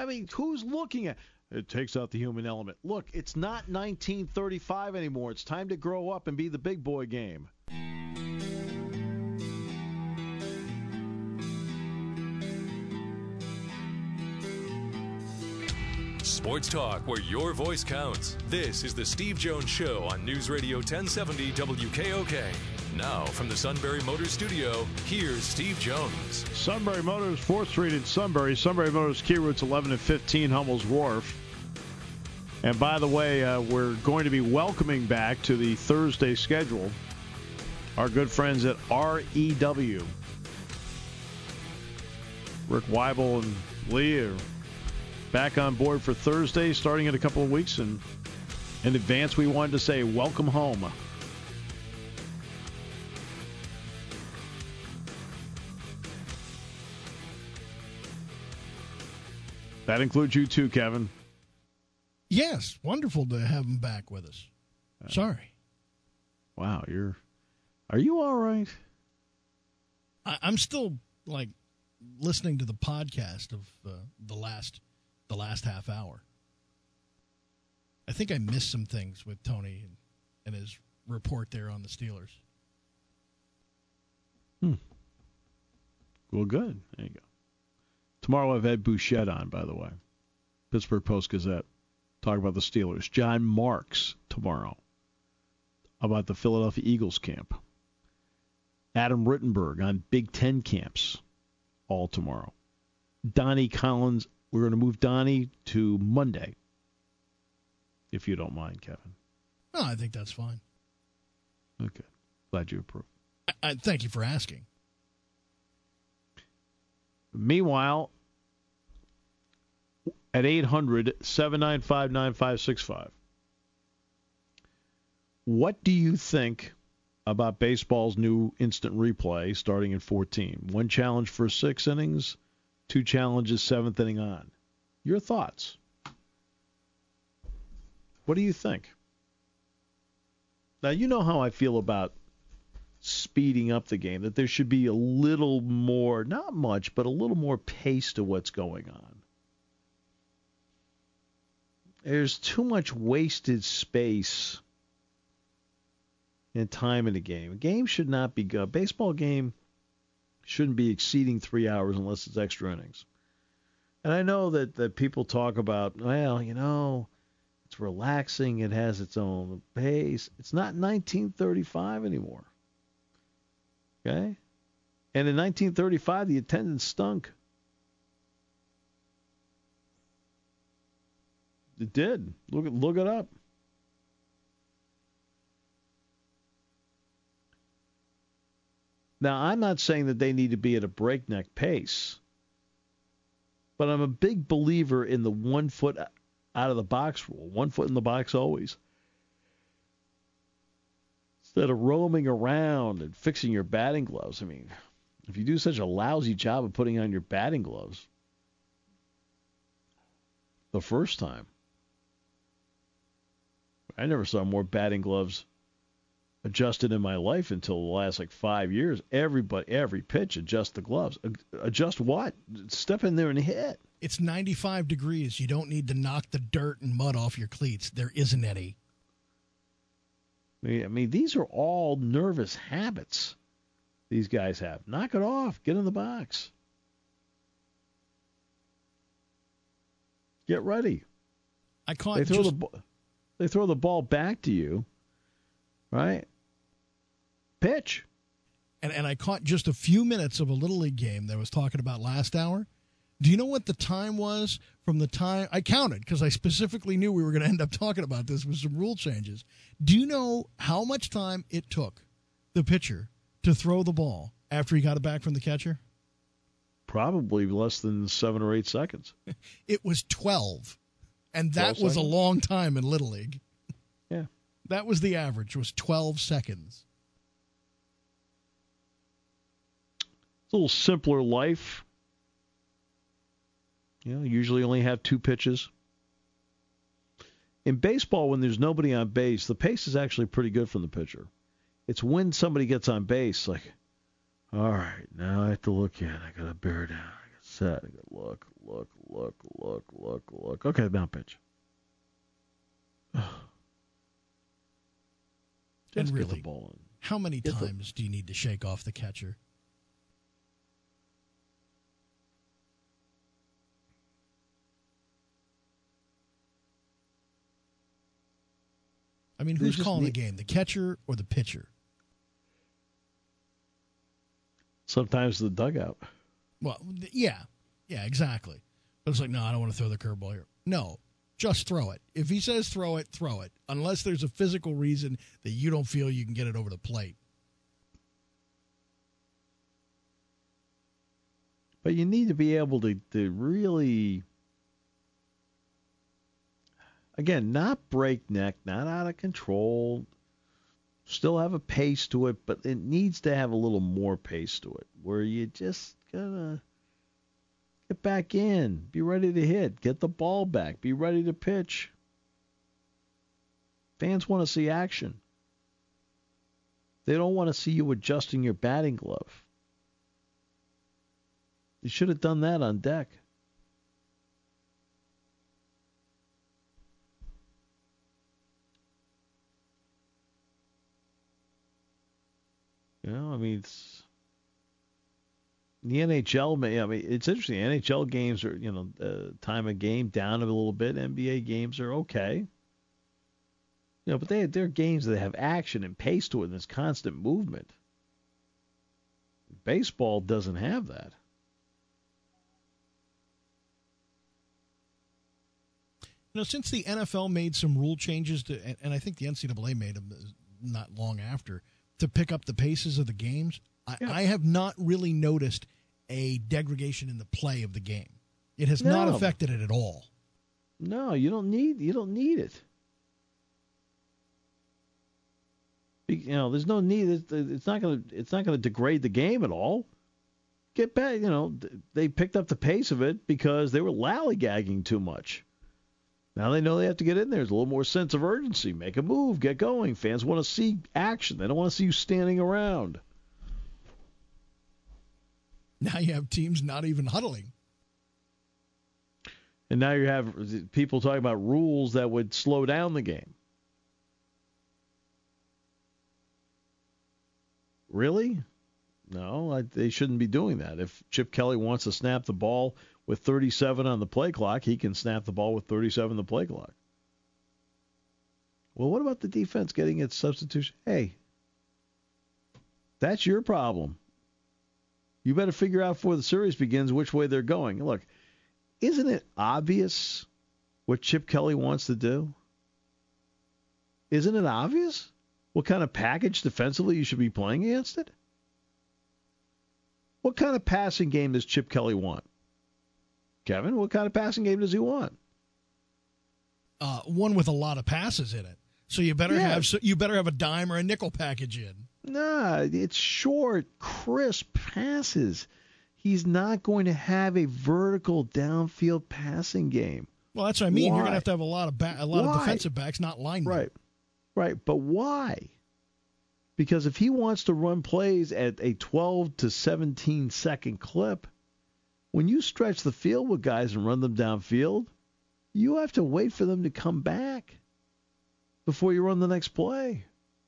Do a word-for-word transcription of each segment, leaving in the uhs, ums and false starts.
I mean, who's looking at it? Takes out the human element. Look, it's not nineteen thirty-five anymore. It's time to grow up and be the big boy game. Sports talk where your voice counts. This is the Steve Jones Show on News Radio ten seventy W K O K. Now, from the Sunbury Motors Studio, here's Steve Jones. Sunbury Motors, fourth Street in Sunbury. Sunbury Motors, Key Routes eleven and fifteen, Hummel's Wharf. And by the way, uh, we're going to be welcoming back to the Thursday schedule our good friends at R E W. Rick Weibel and Lee are back on board for Thursday, starting in a couple of weeks. And in advance, we wanted to say welcome home. That includes you too, Kevin. Yes, wonderful to have him back with us. Sorry. Wow, you're. Are you all right? I, I'm still like listening to the podcast of uh, the last the last half hour. I think I missed some things with Tony and, and his report there on the Steelers. Hmm. Well, good. There you go. Tomorrow I have Ed Bouchette on, by the way. Pittsburgh Post-Gazette. Talk about the Steelers. John Marks tomorrow about the Philadelphia Eagles camp. Adam Rittenberg on Big Ten camps all tomorrow. Donnie Collins. We're going to move Donnie to Monday, if you don't mind, Kevin. No, I think that's fine. Okay. Glad you approve. I, I, thank you for asking. Meanwhile, at eight hundred, seven nine five, nine five six five, what do you think about baseball's new instant replay starting in fourteen? One challenge for six innings, two challenges, seventh inning on. Your thoughts? What do you think? Now, you know how I feel about speeding up the game, that there should be a little more, not much, but a little more pace to what's going on. There's too much wasted space and time in the game. A game should not be good. A baseball game shouldn't be exceeding three hours unless it's extra innings. And I know that, that people talk about, well, you know, it's relaxing. It has its own pace. It's not nineteen thirty-five anymore. Okay? And in nineteen thirty-five, the attendance stunk. It did. Look, look it up. Now, I'm not saying that they need to be at a breakneck pace, but I'm a big believer in the one foot out of the box rule. One foot in the box always. Instead of roaming around and fixing your batting gloves. I mean, if you do such a lousy job of putting on your batting gloves the first time, I never saw more batting gloves adjusted in my life until the last like five years. Everybody, every pitch, adjust the gloves. Adjust what? Step in there and hit. It's ninety-five degrees. You don't need to knock the dirt and mud off your cleats. There isn't any. I mean, these are all nervous habits these guys have. Knock it off. Get in the box. Get ready. I caught they throw just... the they throw the ball back to you, right? Pitch. And and I caught just a few minutes of a Little League game that I was talking about last hour. Do you know what the time was from the time I counted, because I specifically knew we were going to end up talking about this with some rule changes. Do you know how much time it took the pitcher to throw the ball after he got it back from the catcher? Probably less than seven or eight seconds. It was twelve, and that twelve was seconds? a long time in Little League. Yeah. That was the average, was twelve seconds. It's a little simpler life. You know, usually only have two pitches. In baseball, when there's nobody on base, the pace is actually pretty good from the pitcher. It's when somebody gets on base, like, all right, now I have to look in. I got to bear down. I got to set. I got to look, look, look, look, look, look. Okay, now pitch. Just And get really, the ball in. how many Get the- times do you need to shake off the catcher? I mean, They who's just calling need- the game, the catcher or the pitcher? Sometimes the dugout. Well, th- yeah, yeah, exactly. But it's like, no, I don't want to throw the curveball here. No, just throw it. If he says throw it, throw it. Unless there's a physical reason that you don't feel you can get it over the plate. But you need to be able to, to really, again, not breakneck, not out of control, still have a pace to it, but it needs to have a little more pace to it, where you just gotta get back in, be ready to hit, get the ball back, be ready to pitch. Fans want to see action. They don't want to see you adjusting your batting glove. You should have done that on deck. You know, I mean, it's the N H L. May, I mean, it's interesting. N H L games are, you know, uh, time of game down a little bit. N B A games are okay. You know, but they they're games that have action and pace to it, and there's constant movement. Baseball doesn't have that. You know, since the N F L made some rule changes, to, and, and I think the N C double A made them not long after, to pick up the paces of the games, I, Yeah. I have not really noticed a degradation in the play of the game. It has not No. affected it at all. No, you don't need you don't need it. You know, there's no need. It's, it's not going to it's not going to degrade the game at all. Get back. You know, they picked up the pace of it because they were lollygagging too much. Now they know they have to get in there. There's a little more sense of urgency. Make a move. Get going. Fans want to see action. They don't want to see you standing around. Now you have teams not even huddling. And now you have people talking about rules that would slow down the game. Really? No, I, they shouldn't be doing that. If Chip Kelly wants to snap the ball with thirty-seven on the play clock, he can snap the ball with thirty-seven on the play clock. Well, what about the defense getting its substitution? Hey, that's your problem. You better figure out before the series begins which way they're going. Look, isn't it obvious what Chip Kelly wants to do? Isn't it obvious what kind of package defensively you should be playing against it? What kind of passing game does Chip Kelly want? Kevin, what kind of passing game does he want? Uh, one with a lot of passes in it. So you better Yeah. have so you better have a dime or a nickel package in. Nah, it's short, crisp passes. He's not going to have a vertical downfield passing game. Well, that's what I mean. Why? You're going to have to have a lot of ba- a lot Why? of defensive backs, not linemen. Right, right. But why? Because if he wants to run plays at a twelve to seventeen second clip, when you stretch the field with guys and run them downfield, you have to wait for them to come back before you run the next play.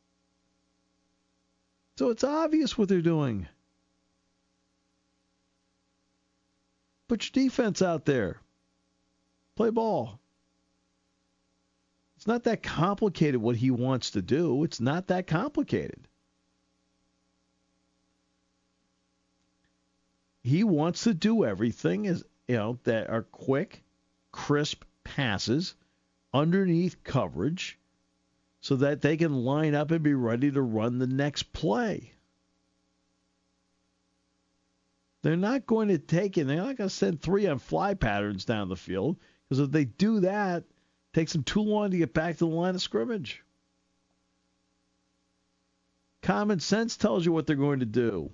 So it's obvious what they're doing. Put your defense out there. Play ball. It's not that complicated what he wants to do. It's not that complicated. He wants to do everything as you know that are quick, crisp passes underneath coverage so that they can line up and be ready to run the next play. They're not going to take it. They're not going to send three on fly patterns down the field because if they do that, it takes them too long to get back to the line of scrimmage. Common sense tells you what they're going to do.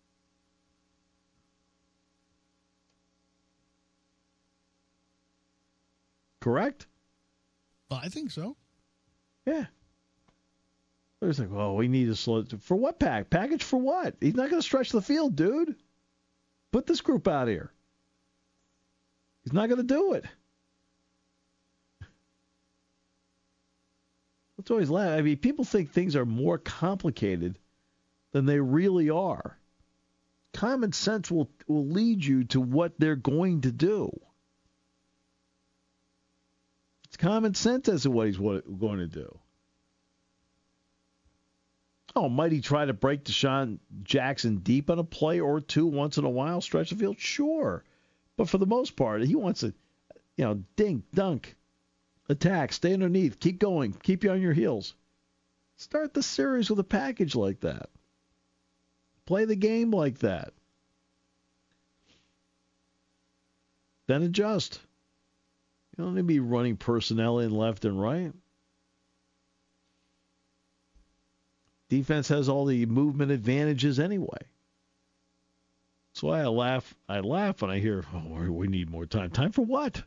Correct? Well, I think so. Yeah. They're like, well, we need to slow it. For what pack? Package for what? He's not going to stretch the field, dude. Put this group out here. He's not going to do it. That's always laugh. I mean, people think things are more complicated than they really are. Common sense will, will lead you to what they're going to do. It's common sense as to what he's going to do. Oh, might he try to break Deshaun Jackson deep on a play or two once in a while, stretch the field? Sure. But for the most part, he wants to, you know, dink, dunk, attack, stay underneath, keep going, keep you on your heels. Start the series with a package like that. Play the game like that. Then adjust. You don't need to be running personnel in left and right. Defense has all the movement advantages anyway. That's why I laugh. I laugh when I hear, "Oh, we need more time." Time for what?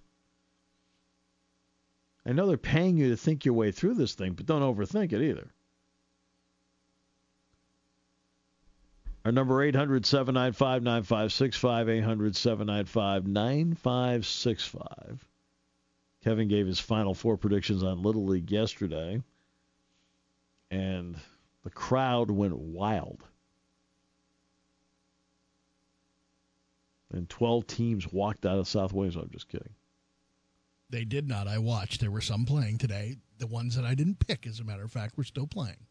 I know they're paying you to think your way through this thing, but don't overthink it either. Our number eight hundred, seven nine five, nine five six five, eight hundred, seven nine five, nine five six five. Kevin gave his Final Four predictions on Little League yesterday, and the crowd went wild. And twelve teams walked out of South Williams. I'm just kidding. They did not. I watched. There were some playing today. The ones that I didn't pick, as a matter of fact, were still playing.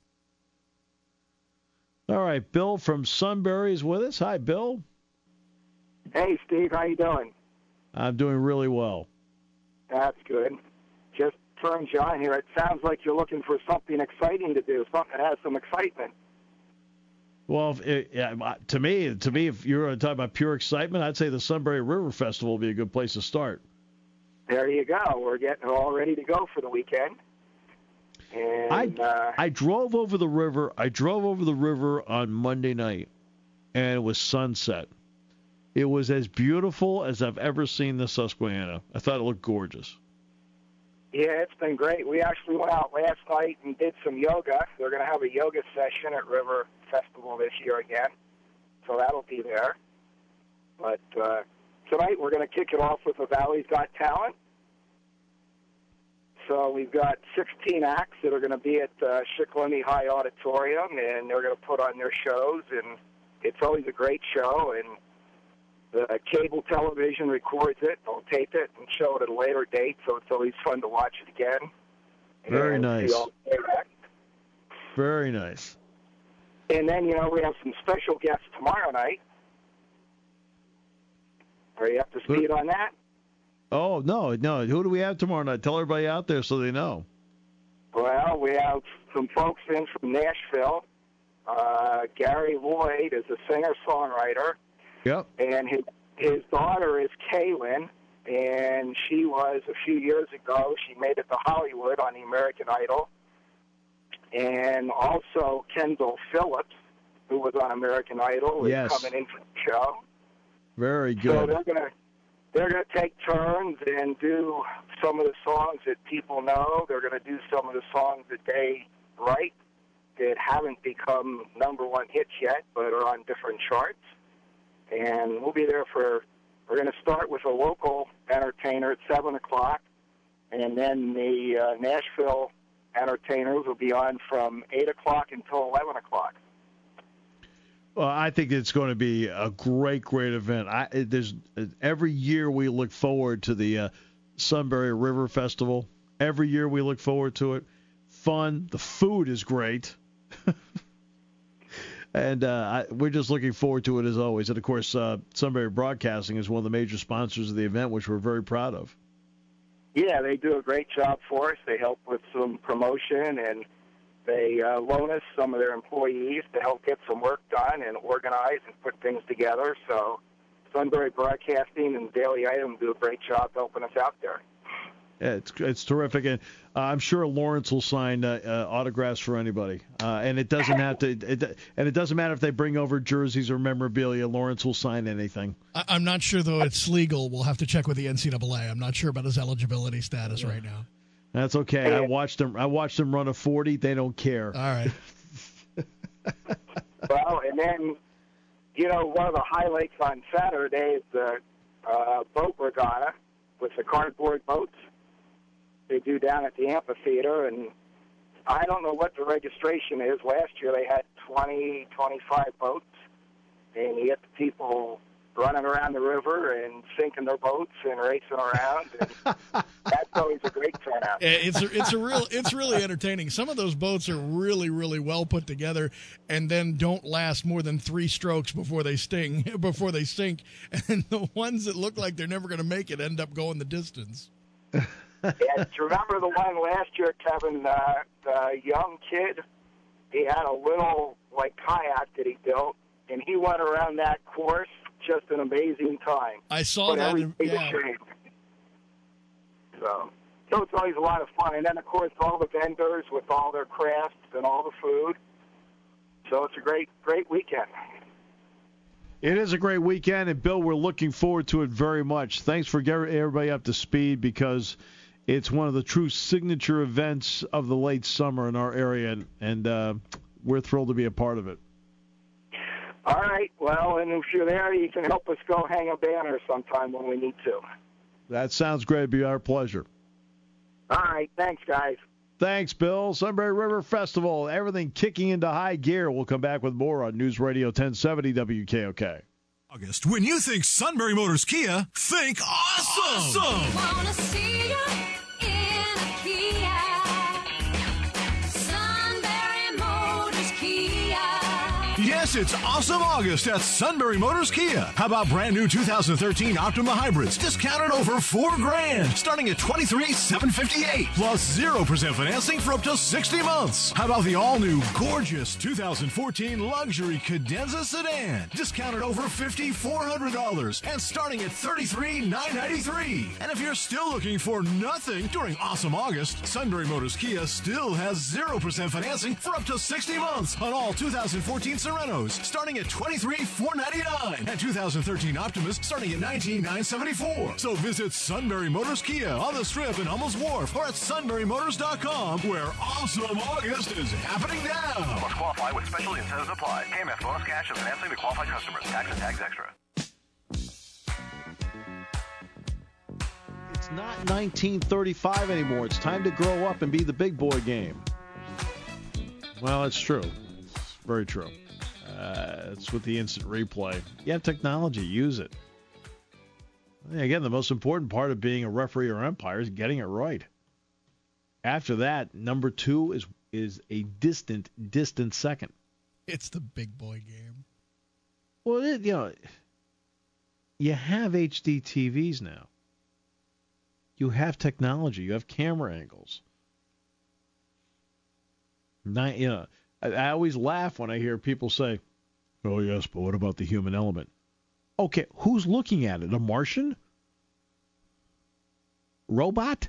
All right, Bill from Sunbury is with us. Hi, Bill. Hey, Steve. How you doing? I'm doing really well. That's good. Just turned you on here. It sounds like you're looking for something exciting to do, something that has some excitement. Well, it, yeah, to me, to me, if you're talking about pure excitement, I'd say the Sunbury River Festival would be a good place to start. There you go. We're getting all ready to go for the weekend. And I uh, I drove over the river. I drove over the river on Monday night, and it was sunset. It was as beautiful as I've ever seen the Susquehanna. I thought it looked gorgeous. Yeah, it's been great. We actually went out last night and did some yoga. We're going to have a yoga session at River Festival this year again, so that'll be there. But uh, tonight we're going to kick it off with the Valley's Got Talent. So we've got sixteen acts that are going to be at uh, Shikellamy High Auditorium, and they're going to put on their shows, and it's always a great show, and the cable television records it, they'll tape it and show it at a later date, so it's always fun to watch it again. Very and nice. Very nice. And then, you know, we have some special guests tomorrow night. Are you up to speed Who? on that? Oh, no, no. Who do we have tomorrow night? Tell everybody out there so they know. Well, we have some folks in from Nashville. Uh, Gary Lloyd is a singer-songwriter. Yep. And his his daughter is Kaylin, and she was, a few years ago, she made it to Hollywood on the American Idol. And also Kendall Phillips, who was on American Idol, is yes. coming in for the show. Very good. So they're gonna they're gonna take turns and do some of the songs that people know. They're gonna do some of the songs that they write that haven't become number one hits yet, but are on different charts. And we'll be there for, we're going to start with a local entertainer at seven o'clock, and then the uh, Nashville entertainers will be on from eight o'clock until eleven o'clock. Well, I think it's going to be a great, great event. I, there's every year we look forward to the uh, Sunbury River Festival. Every year we look forward to it. Fun. The food is great. And uh, I, we're just looking forward to it as always. And, of course, uh, Sunbury Broadcasting is one of the major sponsors of the event, which we're very proud of. Yeah, they do a great job for us. They help with some promotion, and they uh, loan us some of their employees to help get some work done and organize and put things together. So Sunbury Broadcasting and Daily Item do a great job helping us out there. Yeah, it's it's terrific, and uh, I'm sure Lawrence will sign uh, uh, autographs for anybody. Uh, and it doesn't have to, it, and it doesn't matter if they bring over jerseys or memorabilia. Lawrence will sign anything. I, I'm not sure though it's legal. We'll have to check with the N C double A. I'm not sure about his eligibility status yeah. right now. That's okay. I watched them. I watched them run a forty. They don't care. All right. Well, and then you know one of the highlights on Saturday is the uh, boat regatta. with the cardboard boats they do down at the amphitheater. And I don't know what the registration is. Last year they had twenty, twenty-five boats, and you get the people running around the river and sinking their boats and racing around. And that's always a great turnout. It's a, it's a real it's really entertaining. Some of those boats are really really well put together, and then don't last more than three strokes before they sting before they sink. And the ones that look like they're never going to make it end up going the distance. Yeah, do you remember the one last year, Kevin? Uh, the young kid, he had a little like kayak that he built, and he went around that course. Just an amazing time. I saw that. In, yeah. So, so it's always a lot of fun. And then, of course, all the vendors with all their crafts and all the food. So it's a great, great weekend. It is a great weekend, and, Bill, we're looking forward to it very much. Thanks for getting everybody up to speed, because it's one of the true signature events of the late summer in our area, and, and uh, we're thrilled to be a part of it. All right. Well, and if you're there, you can help us go hang a banner sometime when we need to. That sounds great. It'd be our pleasure. All right. Thanks, guys. Thanks, Bill. Sunbury River Festival, everything kicking into high gear. We'll come back with more on News Radio ten seventy W K O K. August, when you think Sunbury Motors Kia, think awesome. Awesome. Wanna see you in a Kia. Sunbury Motors Kia. Yes, it's awesome August at Sunbury Motors Kia. How about brand new two thousand thirteen Optima hybrids discounted over four grand, starting at twenty-three thousand seven hundred fifty-eight dollars, plus zero percent financing for up to sixty months. How about the all-new gorgeous two thousand fourteen luxury Cadenza sedan, discounted over five thousand four hundred dollars and starting at thirty-three thousand nine hundred ninety-three dollars. And if you're still looking for nothing during awesome August, Sunbury Motors Kia still has zero percent financing for up to sixty months on all two thousand fourteen Serenos, starting at twenty-three thousand four hundred ninety-nine dollars, and two thousand thirteen Optimas starting at nineteen thousand nine hundred seventy-four dollars. So visit Sunbury Motors Kia on the Strip in Hummels Wharf or at sunbury motors dot com, where awesome August is happening now. Must qualify with special incentives applied. K M F bonus cash and financing to qualified customers. Tax and tags extra. It's not nineteen thirty-five anymore. It's time to grow up and be the big boy game. Well, it's true. It's very true. Uh, it's with the instant replay. You have technology. Use it. Again, the most important part of being a referee or umpire is getting it right. After that, number two is is a distant, distant second. It's the big boy game. Well, it, you know, you have H D T Vs now. You have technology. You have camera angles. Not, you know, I, I always laugh when I hear people say, "Oh yes, but what about the human element?" Okay, who's looking at it? A Martian? Robot?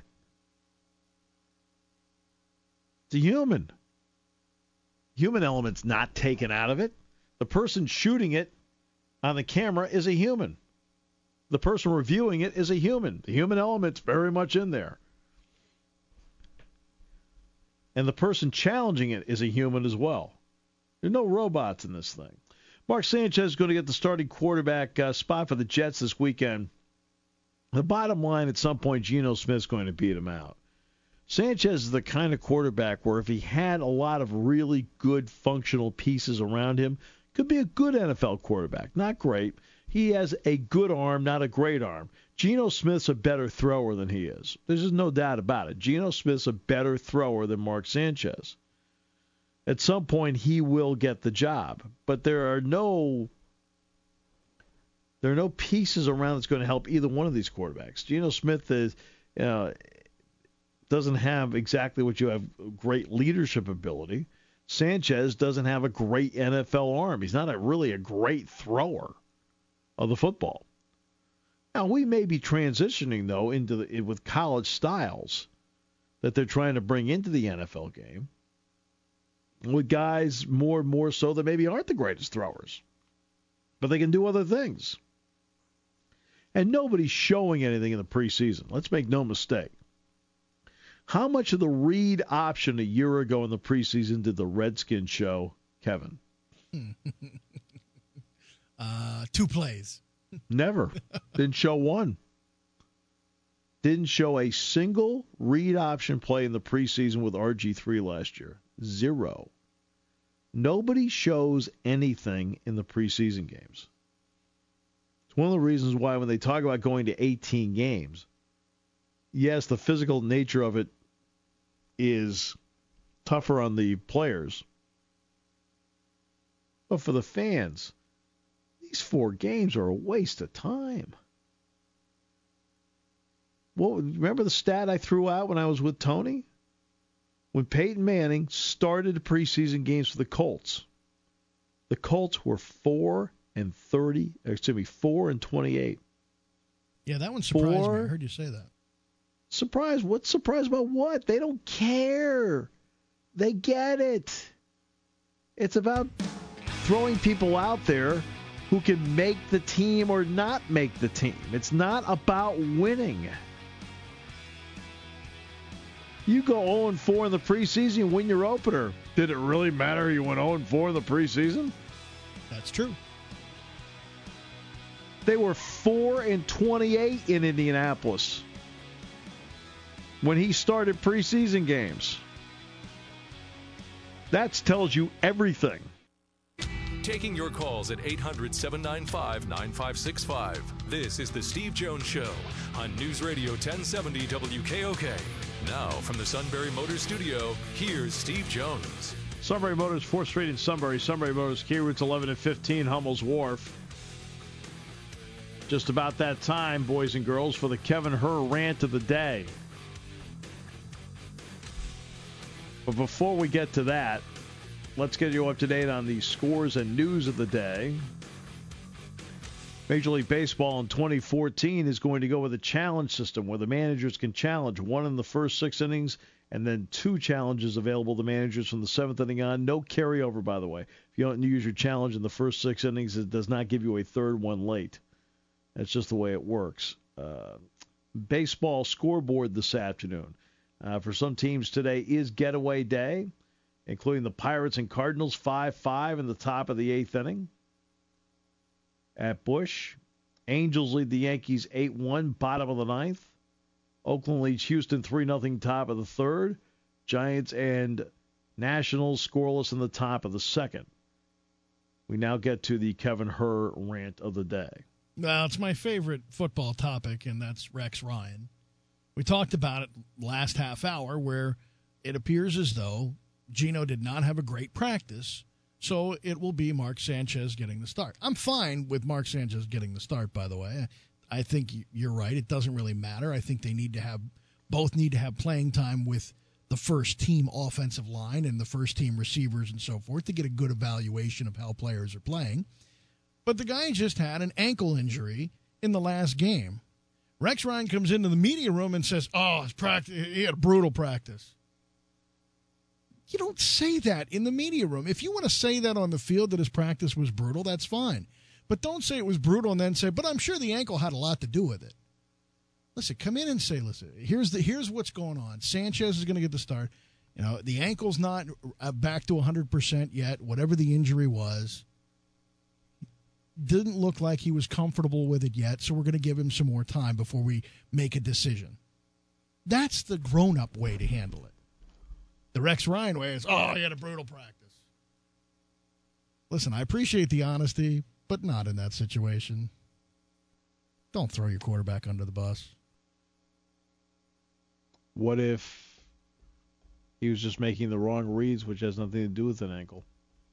It's a human. Human element's not taken out of it. The person shooting it on the camera is a human. The person reviewing it is a human. The human element's very much in there. And the person challenging it is a human as well. There's no robots in this thing. Mark Sanchez is going to get the starting quarterback uh, spot for the Jets this weekend. The bottom line, at some point, Geno Smith's going to beat him out. Sanchez is the kind of quarterback where if he had a lot of really good functional pieces around him, could be a good N F L quarterback. Not great. He has a good arm, not a great arm. Geno Smith's a better thrower than he is. There's just no doubt about it. Geno Smith's a better thrower than Mark Sanchez. At some point, he will get the job, but there are no there are no pieces around that's going to help either one of these quarterbacks. Geno Smith is uh, doesn't have exactly what you have: great leadership ability. Sanchez doesn't have a great N F L arm. He's not a, really a great thrower of the football. Now, we may be transitioning though into the, with college styles that they're trying to bring into the N F L game, with guys more and more so that maybe aren't the greatest throwers, but they can do other things. And nobody's showing anything in the preseason. Let's make no mistake. How much of the read option a year ago in the preseason did the Redskins show, Kevin? uh, two plays. Never. Didn't show one. didn't show a single read option play in the preseason with R G three last year. Zero. Nobody shows anything in the preseason games. It's one of the reasons why when they talk about going to eighteen games, yes, the physical nature of it is tougher on the players. But for the fans, these four games are a waste of time. Well, remember the stat I threw out when I was with Tony? When Peyton Manning started the preseason games for the Colts, the Colts were four and thirty, excuse me, four and twenty-eight. Yeah, that one surprised Four, me. I heard you say that. Surprise? What surprise about what? They don't care. They get it. It's about throwing people out there who can make the team or not make the team. It's not about winning. You go oh and four in the preseason and win your opener. Did it really matter you went oh and four in the preseason? That's true. They were four and twenty-eight in Indianapolis when he started preseason games. That tells you everything. Taking your calls at eight hundred, seven nine five, nine five six five. This is the Steve Jones Show on News Radio ten seventy W K O K. Now, from the Sunbury Motors Studio, here's Steve Jones. Sunbury Motors, fourth Street in Sunbury. Sunbury Motors, Key Routes eleven and fifteen, Hummel's Wharf. Just about that time, boys and girls, for the Kevin Herr rant of the day. But before we get to that, let's get you up to date on the scores and news of the day. Major League Baseball in twenty fourteen is going to go with a challenge system where the managers can challenge one in the first six innings and then two challenges available to managers from the seventh inning on. No carryover, by the way. If you don't use your challenge in the first six innings, it does not give you a third one late. That's just the way it works. Uh, baseball scoreboard this afternoon. Uh, for some teams today is getaway day, including the Pirates and Cardinals, five five in the top of the eighth inning. At Busch, Angels lead the Yankees eight one, bottom of the ninth. Oakland leads Houston three nothing, top of the third. Giants and Nationals scoreless in the top of the second. We now get to the Kevin Herr rant of the day. Well, it's my favorite football topic, and that's Rex Ryan. We talked about it last half hour where it appears as though Geno did not have a great practice, so it will be Mark Sanchez getting the start. I'm fine with Mark Sanchez getting the start, by the way. I think you're right. It doesn't really matter. I think they need to have both need to have playing time with the first team offensive line and the first team receivers and so forth to get a good evaluation of how players are playing. But the guy just had an ankle injury in the last game. Rex Ryan comes into the media room and says, oh, his practice, he had a brutal practice. You don't say that in the media room. If you want to say that on the field, that his practice was brutal, that's fine. But don't say it was brutal and then say, but I'm sure the ankle had a lot to do with it. Listen, come in and say, listen, here's the here's what's going on. Sanchez is going to get the start. You know, the ankle's not back to one hundred percent yet, whatever the injury was. Didn't look like he was comfortable with it yet, so we're going to give him some more time before we make a decision. That's the grown-up way to handle it. The Rex Ryan way is, oh, he had a brutal practice. Listen, I appreciate the honesty, but not in that situation. Don't throw your quarterback under the bus. What if he was just making the wrong reads, which has nothing to do with an ankle?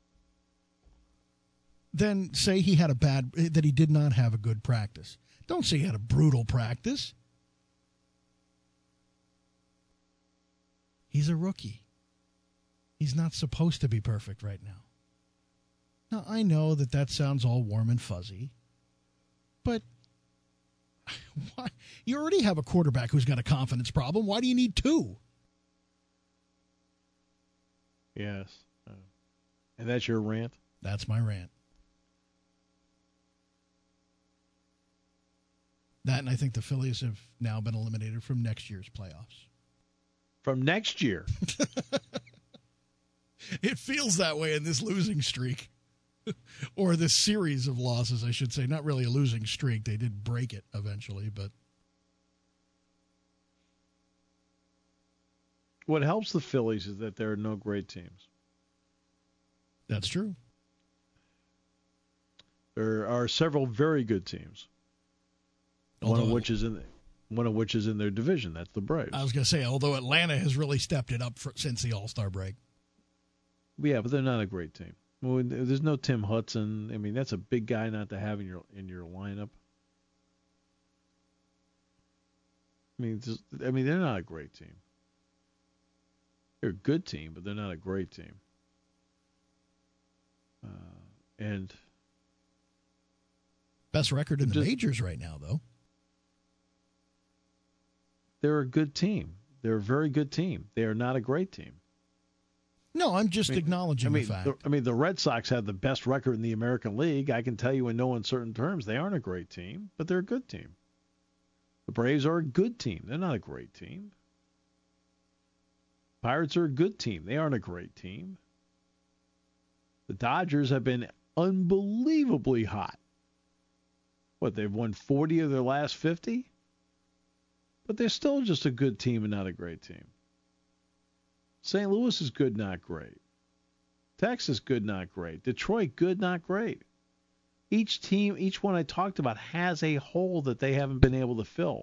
Then say he had a bad, that he did not have a good practice. Don't say he had a brutal practice. He's a rookie. He's not supposed to be perfect right now. Now, I know that that sounds all warm and fuzzy, but why? You already have a quarterback who's got a confidence problem. Why do you need two? Yes. Uh, and that's your rant? That's my rant. That, and I think the Phillies have now been eliminated from next year's playoffs. From next year? It feels that way in this losing streak. Or this series of losses, I should say. Not really a losing streak. They did break it eventually, but what helps the Phillies is that there are no great teams. That's true. There are several very good teams. One Although, of which is in one of which is in their division. That's the Braves. I was going to say, although Atlanta has really stepped it up for, since the All-Star break. Yeah, but they're not a great team. Well, there's no Tim Hudson. I mean, that's a big guy not to have in your in your lineup. I mean, just, I mean, they're not a great team. They're a good team, but they're not a great team. Uh, and best record in the just, majors right now, though. They're a good team. They're a very good team. They are not a great team. No, I'm just I mean, acknowledging I mean, the fact. The, I mean, the Red Sox have the best record in the American League. I can tell you in no uncertain terms they aren't a great team, but they're a good team. The Braves are a good team. They're not a great team. Pirates are a good team. They aren't a great team. The Dodgers have been unbelievably hot. What, they've won forty of their last fifty? But they're still just a good team and not a great team. Saint Louis is good, not great. Texas, good, not great. Detroit, good, not great. Each team, each one I talked about, has a hole that they haven't been able to fill.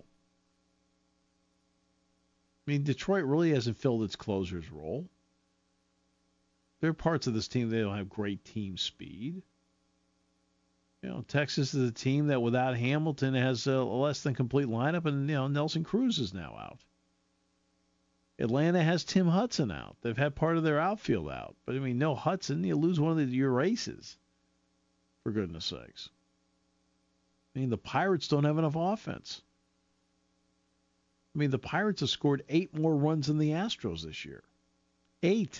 I mean, Detroit really hasn't filled its closer's role. There are parts of this team that don't have great team speed. You know, Texas is a team that without Hamilton has a less than complete lineup, and you know Nelson Cruz is now out. Atlanta has Tim Hudson out. They've had part of their outfield out, but I mean, no Hudson, you lose one of the, your aces. For goodness sakes. I mean, the Pirates don't have enough offense. I mean, the Pirates have scored eight more runs than the Astros this year. Eight.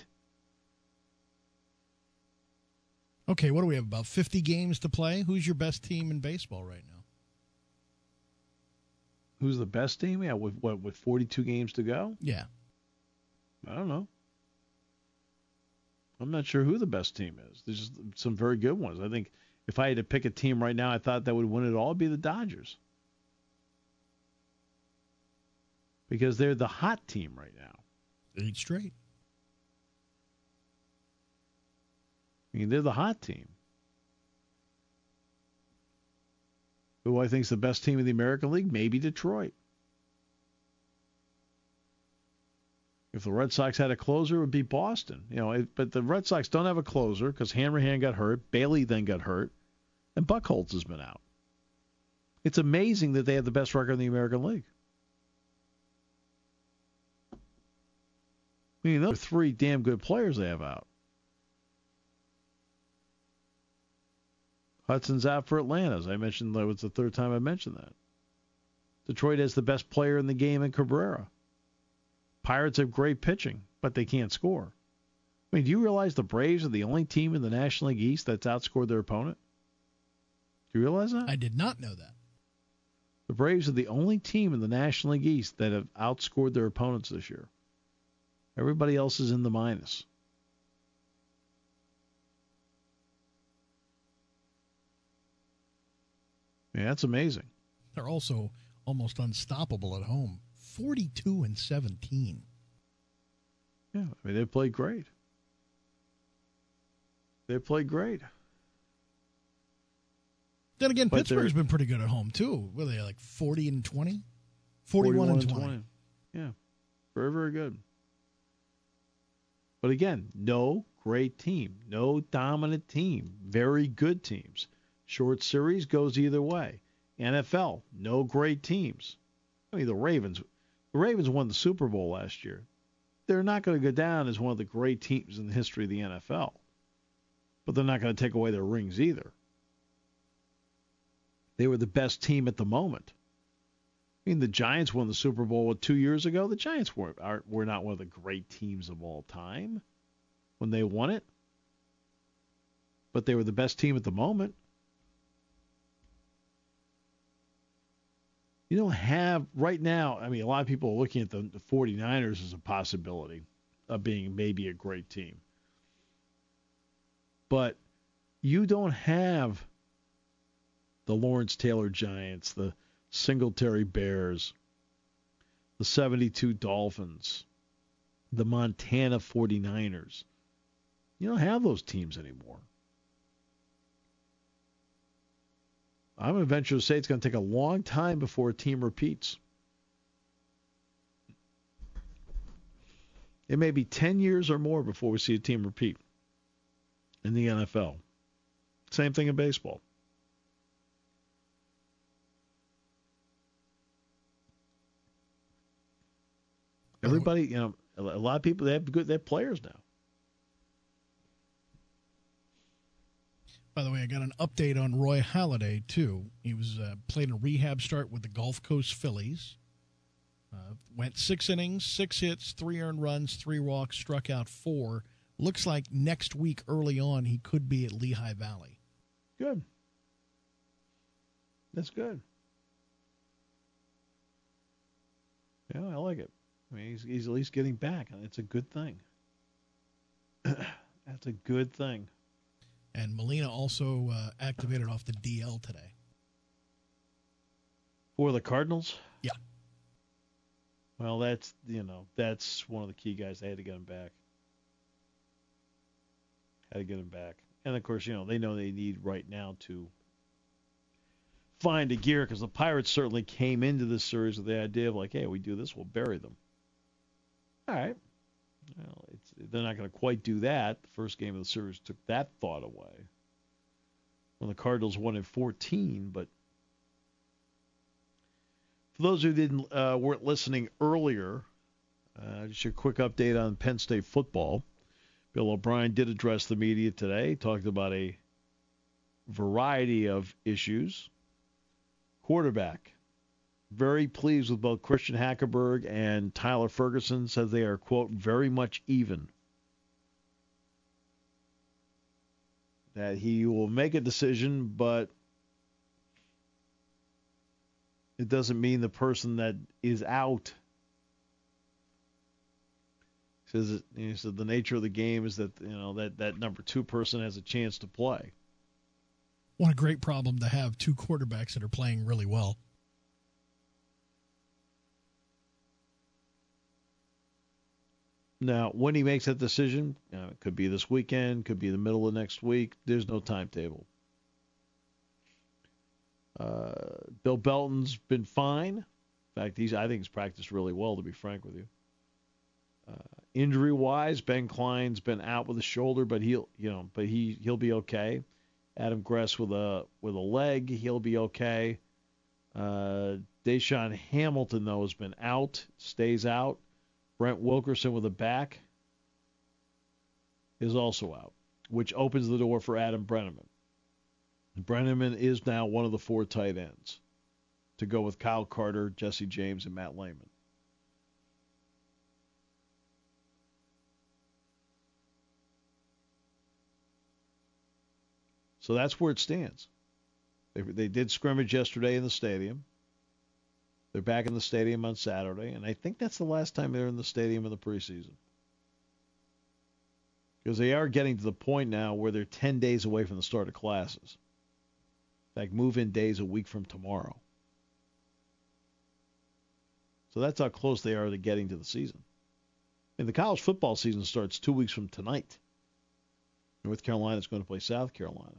Okay, what do we have, about fifty games to play? Who's your best team in baseball right now? Who's the best team? Yeah, with what, with forty-two games to go? Yeah. I don't know. I'm not sure who the best team is. There's just some very good ones. I think if I had to pick a team right now I thought that would win it all, it'd be the Dodgers. Because they're the hot team right now. Eight straight. I mean, they're the hot team. Who I think is the best team in the American League? Maybe Detroit. If the Red Sox had a closer, it would be Boston. You know, it, but the Red Sox don't have a closer because Hanrahan got hurt, Bailey then got hurt, and Buchholz has been out. It's amazing that they have the best record in the American League. I mean, those are three damn good players they have out. Hudson's out for Atlanta, as I mentioned. That was the third time I mentioned that. Detroit has the best player in the game in Cabrera. Pirates have great pitching, but they can't score. I mean, do you realize the Braves are the only team in the National League East that's outscored their opponent? Do you realize that? I did not know that. The Braves are the only team in the National League East that have outscored their opponents this year. Everybody else is in the minus. Yeah, that's amazing. They're also almost unstoppable at home. forty-two and seventeen. Yeah, I mean, they played great. They played great. Then again, But Pittsburgh's they're- been pretty good at home, too. Were they like forty and twenty? forty-one and twenty. Yeah, very, very good. But again, no great team, no dominant team, very good teams. Short series goes either way. N F L, no great teams. I mean, the Ravens, the Ravens won the Super Bowl last year. They're not going to go down as one of the great teams in the history of the N F L. But they're not going to take away their rings either. They were the best team at the moment. I mean, the Giants won the Super Bowl two years ago. The Giants were, are, were not one of the great teams of all time when they won it. But they were the best team at the moment. You don't have, right now, I mean, a lot of people are looking at the, the 49ers as a possibility of being maybe a great team. But you don't have the Lawrence Taylor Giants, the Singletary Bears, the seventy-two Dolphins, the Montana forty-niners. You don't have those teams anymore. I'm going to venture to say it's going to take a long time before a team repeats. It may be ten years or more before we see a team repeat in the N F L. Same thing in baseball. Everybody, you know, a lot of people, they have good, they have players now. By the way, I got an update on Roy Halladay, too. He was uh, played a rehab start with the Gulf Coast Phillies. Uh, went six innings, six hits, three earned runs, three walks, struck out four. Looks like next week early on he could be at Lehigh Valley. Good. That's good. Yeah, I like it. I mean, he's, he's at least getting back, and it's a good thing. That's a good thing. And Molina also uh, activated off the D L today. For the Cardinals? Yeah. Well, that's, you know, that's one of the key guys. They had to get him back. Had to get him back. And, of course, you know, they know they need right now to find a gear because the Pirates certainly came into this series with the idea of, like, hey, we do this, we'll bury them. All right. Well, it's, they're not going to quite do that. The first game of the series took that thought away when the Cardinals won in fourteen. But for those who didn't uh, weren't listening earlier, uh, just a quick update on Penn State football. Bill O'Brien did address the media today, talked about a variety of issues. Quarterback. Very pleased with both Christian Hackenberg and Tyler Ferguson. Says they are, quote, very much even. That he will make a decision, but it doesn't mean the person that is out. He says, he said the nature of the game is that, you know, that, that number two person has a chance to play. What a great problem to have, two quarterbacks that are playing really well. Now, when he makes that decision, you know, it could be this weekend, could be the middle of next week. There's no timetable. Uh, Bill Belton's been fine. In fact, he's I think he's practiced really well, to be frank with you. Uh, injury-wise, Ben Klein's been out with a shoulder, but he'll you know, but he he'll be okay. Adam Gress with a with a leg, he'll be okay. Uh, Deshaun Hamilton though has been out, stays out. Brent Wilkerson with a back is also out, which opens the door for Adam Brenneman. Brenneman is now one of the four tight ends to go with Kyle Carter, Jesse James, and Matt Lehman. So that's where it stands. They, they did scrimmage yesterday in the stadium. They're back in the stadium on Saturday, and I think that's the last time they're in the stadium in the preseason. Because they are getting to the point now where they're ten days away from the start of classes. In fact, move-in days a week from tomorrow. So that's how close they are to getting to the season. And the college football season starts two weeks from tonight. North Carolina is going to play South Carolina.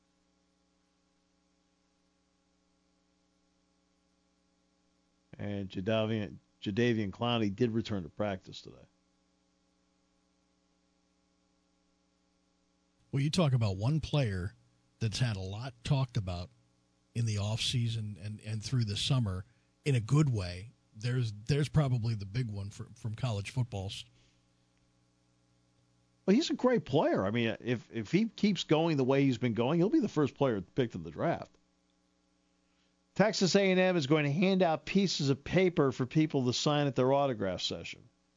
And Jadeveon, Jadeveon Clowney did return to practice today. Well, you talk about one player that's had a lot talked about in the offseason and, and through the summer in a good way. There's there's probably the big one for, from college football. Well, he's a great player. I mean, if if he keeps going the way he's been going, he'll be the first player picked in the draft. Texas A and M is going to hand out pieces of paper for people to sign at their autograph session.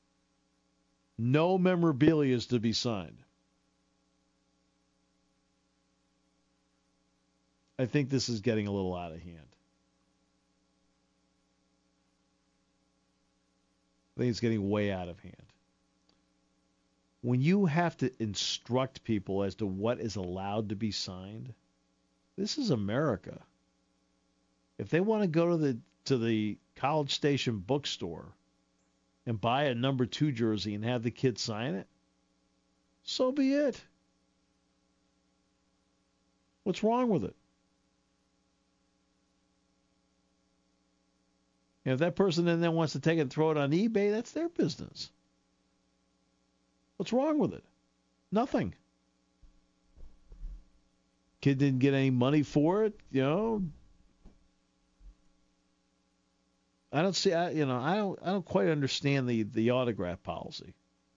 No memorabilia is to be signed. I think this is getting a little out of hand. I think it's getting way out of hand. When you have to instruct people as to what is allowed to be signed, this is America. If they want to go to the to the College Station bookstore and buy a number two jersey and have the kid sign it, so be it. What's wrong with it? And if that person then, then wants to take it and throw it on eBay, that's their business. What's wrong with it? Nothing. Kid didn't get any money for it, you know. I don't see, I, you know, I don't, I don't quite understand the, the autograph policy.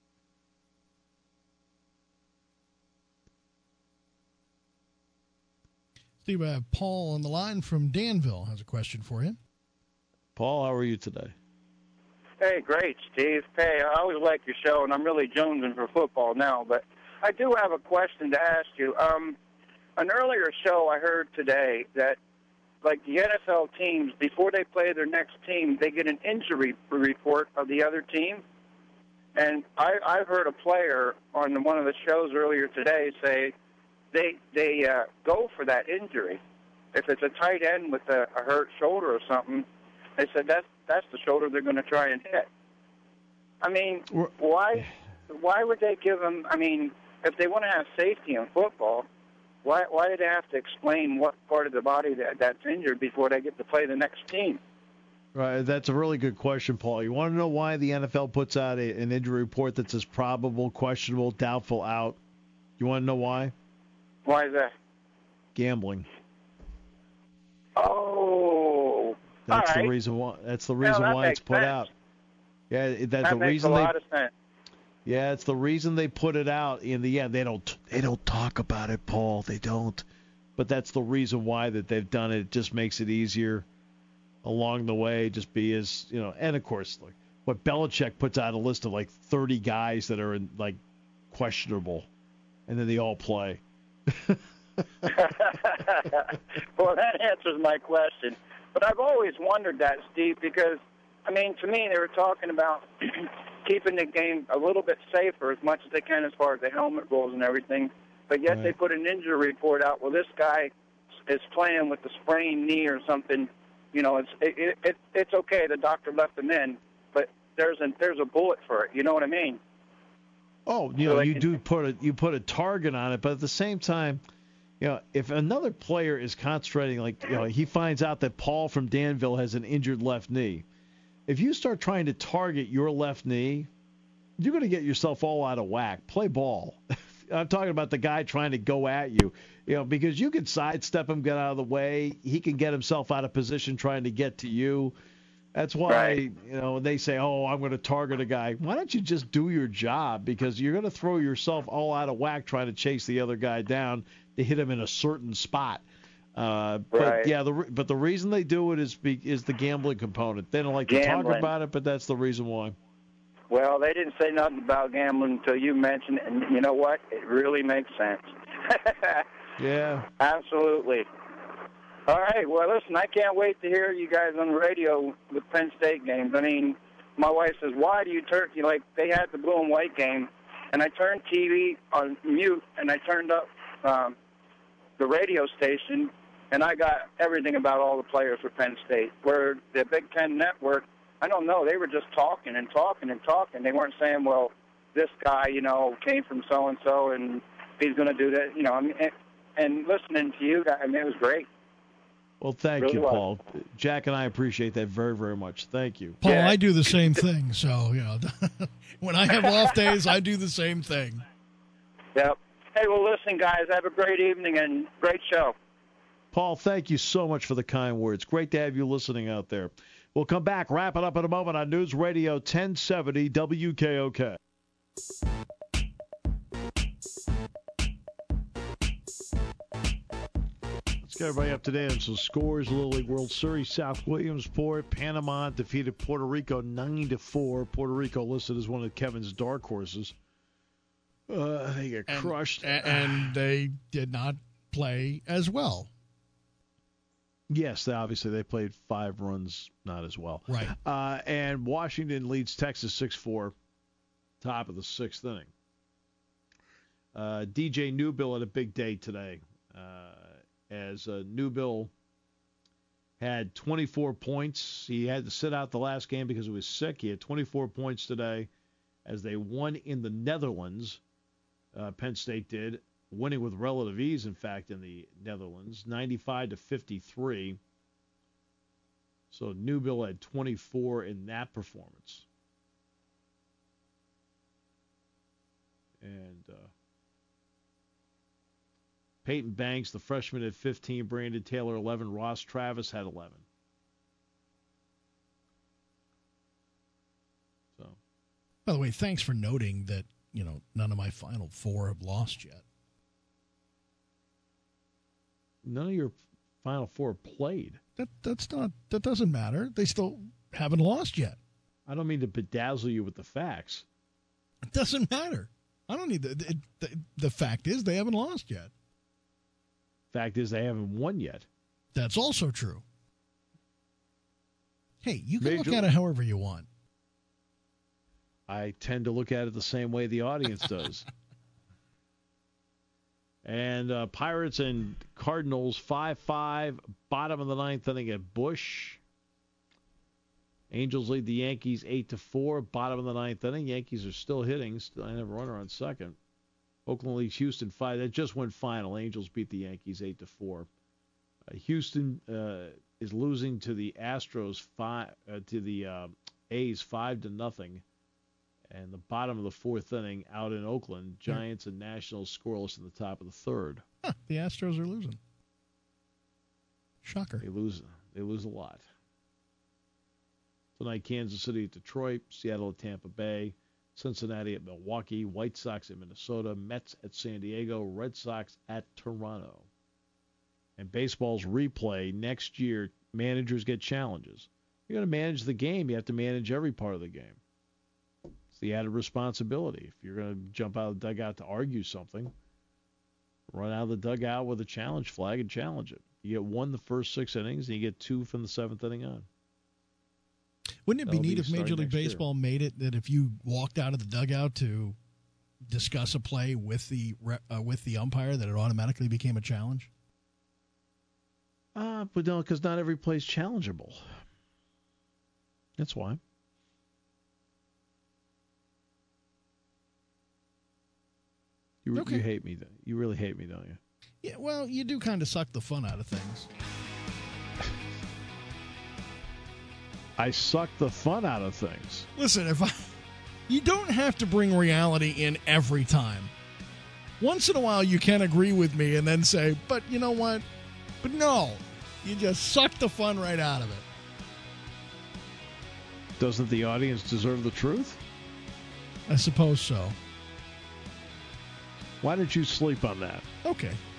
Steve, I have Paul on the line from Danville has a question for you. Paul, how are you today? Hey, great, Steve. Hey, I always like your show, and I'm really jonesing for football now. But I do have a question to ask you. Um, an earlier show I heard today that, like the N F L teams, before they play their next team, they get an injury report of the other team. And I, I've heard a player on one of the shows earlier today say they they uh, go for that injury. If it's a tight end with a, a hurt shoulder or something, they said that's that's the shoulder they're going to try and hit. I mean, why why would they give them? I mean, if they want to have safety in football, why why do they have to explain what part of the body that, that's injured before they get to play the next team? Right, that's a really good question, Paul. You want to know why the N F L puts out a, an injury report that says probable, questionable, doubtful, out? You want to know why? Why is that? Gambling. Oh, that's all right. the reason why. That's the reason yeah, why it's put sense. out. Yeah, that's that the makes reason a they. lot of sense. Yeah, it's the reason they put it out. In the end, they don't. They don't talk about it, Paul. They don't. But that's the reason why that they've done it. It just makes it easier along the way. Just be as you know, and of course, like what Belichick puts out a list of like thirty guys that are in, like questionable, and then they all play. Well, that answers my question. But I've always wondered that, Steve, because, I mean, to me, they were talking about keeping the game a little bit safer as much as they can as far as the helmet rules and everything. But yet Right. they put an injury report out. Well, this guy is playing with a sprained knee or something. You know, it's it, it, it's okay. The doctor left him in, but there's a, there's a bullet for it. You know what I mean? Oh, you So know, they you can- do put a you put a target on it, but at the same time, you know, if another player is concentrating, like you know, he finds out that Paul from Danville has an injured left knee. If you start trying to target your left knee, you're going to get yourself all out of whack. Play ball. I'm talking about the guy trying to go at you, you know, because you can sidestep him, get out of the way. He can get himself out of position trying to get to you. That's why, Right. you know, when they say, oh, I'm going to target a guy, why don't you just do your job? Because you're going to throw yourself all out of whack trying to chase the other guy down to hit him in a certain spot. Uh, but, Right. yeah, the, re- but the reason they do it is be, is the gambling component. They don't like to talk Gambling. about it, but that's the reason why. Well, they didn't say nothing about gambling until you mentioned it, and you know what? It really makes sense. Yeah. Absolutely. All right. Well, listen, I can't wait to hear you guys on the radio with Penn State games. I mean, my wife says, why do you turn, you know, like they had the blue and white game, and I turned T V on mute, and I turned up um, the radio station, and I got everything about all the players for Penn State. Where the Big Ten Network, I don't know, they were just talking and talking and talking. They weren't saying, well, this guy, you know, came from so-and-so, and he's going to do that. You know, I mean, and, and listening to you, I mean, it was great. Well, thank Really you, was. Paul. Jack and I appreciate that very, very much. Thank you. Paul, Yeah. I do the same thing. So, you know, when I have off days, I do the same thing. Yep. Hey, well, listen, guys, have a great evening and great show. Paul, thank you so much for the kind words. Great to have you listening out there. We'll come back, wrap it up in a moment on News Radio ten seventy W K O K. Let's get everybody up to date on some scores. Little League World Series, South Williamsport, Panama defeated Puerto Rico nine to four. Puerto Rico listed as one of Kevin's dark horses. Uh, they get And- crushed. a- And they did not play as well. Yes, they, obviously they played five runs, not as well. Right. Uh, and Washington leads Texas six four, top of the sixth inning. Uh, D J Newbill had a big day today, uh, as uh, Newbill had twenty-four points. He had to sit out the last game because he was sick. He had twenty-four points today as they won in the Netherlands. Uh, Penn State did, winning with relative ease, in fact, in the Netherlands, ninety-five to fifty-three. So Newbill had twenty-four in that performance. And uh, Peyton Banks, the freshman, had fifteen. Brandon Taylor, eleven. Ross Travis had eleven. So, by the way, thanks for noting that, you know, none of my Final Four have lost yet. None of your Final Four played. That that's not that doesn't matter. They still haven't lost yet. I don't mean to bedazzle you with the facts. It doesn't matter. I don't need the the, the, the fact is they haven't lost yet. Fact is they haven't won yet. That's also true. Hey, you can Major- look at it however you want. I tend to look at it the same way the audience does. And uh, Pirates and Cardinals five five, bottom of the ninth inning at Busch. Angels lead the Yankees eight to four, bottom of the ninth inning. Yankees are still hitting. Still have a runner on second. Oakland leads Houston five. That just went final. Angels beat the Yankees eight to four. Uh, Houston uh, is losing to the Astros five uh, to the uh, A's five to nothing. And the bottom of the fourth inning out in Oakland, Giants and Nationals scoreless in the top of the third. Huh, the Astros are losing. Shocker. They lose. They lose a lot. Tonight, Kansas City at Detroit, Seattle at Tampa Bay, Cincinnati at Milwaukee, White Sox at Minnesota, Mets at San Diego, Red Sox at Toronto. And baseball's replay next year, managers get challenges. You're going to manage the game. You have to manage every part of the game. It's the added responsibility. If you're going to jump out of the dugout to argue something, run out of the dugout with a challenge flag and challenge it. You get one the first six innings, and you get two from the seventh inning on. Wouldn't it That'll be neat be if Major starting League next year. Baseball made it that if you walked out of the dugout to discuss a play with the re- uh, with the umpire, that it automatically became a challenge? Uh, but no, because not every play is challengeable. That's why. You, Okay. you hate me. Though. You really hate me, don't you? Yeah, well, you do kind of suck the fun out of things. I suck the fun out of things. Listen, if I, you don't have to bring reality in every time. Once in a while, you can agree with me and then say, but you know what? But no, you just suck the fun right out of it. Doesn't the audience deserve the truth? I suppose so. Why did you sleep on that? Okay.